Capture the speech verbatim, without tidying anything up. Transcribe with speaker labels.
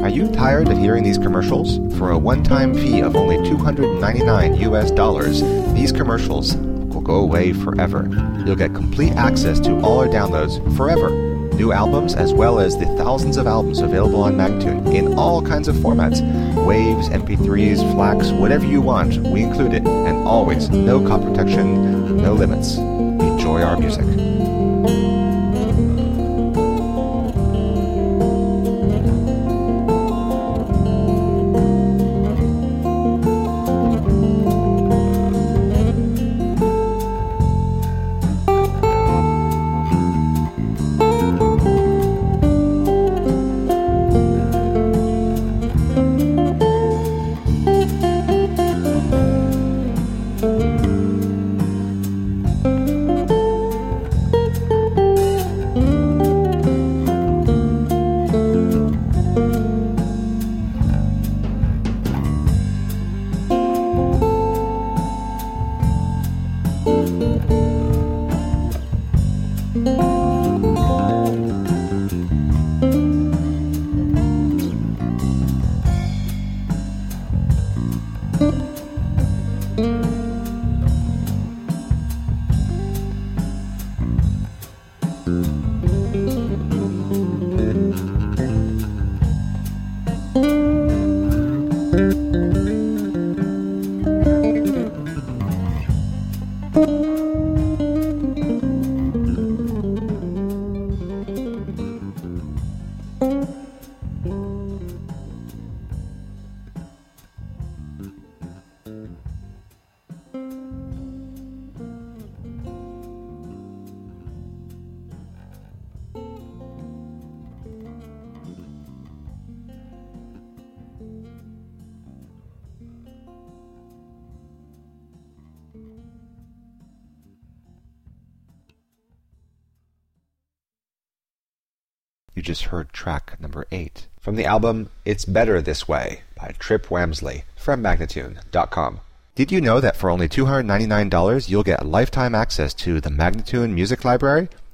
Speaker 1: Are you tired of hearing these commercials? For a one-time fee of only two hundred ninety-nine U S dollars, these commercials will go away forever. You'll get complete access to all our downloads forever. New albums as well as the thousands of albums available on Magnatune in all kinds of formats. Waves, M P threes, FLACs, whatever you want, we include it. And always, no copy protection, no limits. Enjoy our music. You just heard track number eight from the album It's Better This Way by Trip Wamsley from Magnatune dot com. Did you know that for only two hundred ninety-nine dollars you'll get lifetime access to the Magnatune Music Library?